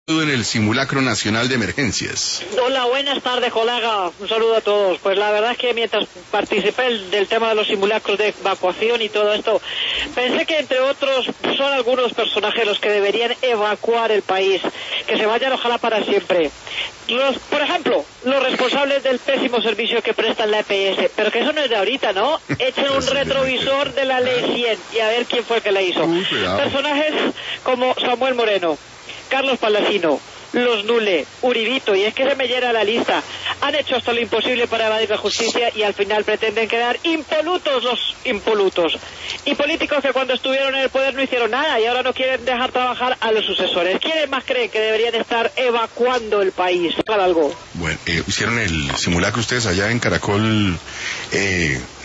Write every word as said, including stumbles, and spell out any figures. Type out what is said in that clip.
En el Simulacro Nacional de Emergencias. Hola, buenas tardes, colega. Un saludo a todos. Pues la verdad es que mientras participé del tema de los simulacros de evacuación y todo esto, pensé que entre otros son algunos personajes los que deberían evacuar el país, que se vayan ojalá para siempre. Los, por ejemplo, los responsables del pésimo servicio que prestan la E P S, pero que eso no es de ahorita, ¿no? Echen un retrovisor de la ley cien y a ver quién fue el que la hizo. Personajes como Samuel Moreno, Carlos Palacino, Los Nule, Uribito, y es que se me llena la lista. Han hecho hasta lo imposible para evadir la justicia y al final pretenden quedar impolutos los impolutos. Y políticos que cuando estuvieron en el poder no hicieron nada y ahora no quieren dejar trabajar a los sucesores. ¿Quiénes más creen que deberían estar evacuando el país? Para algo. Bueno, eh, hicieron el simulacro ustedes allá en Caracol, eh,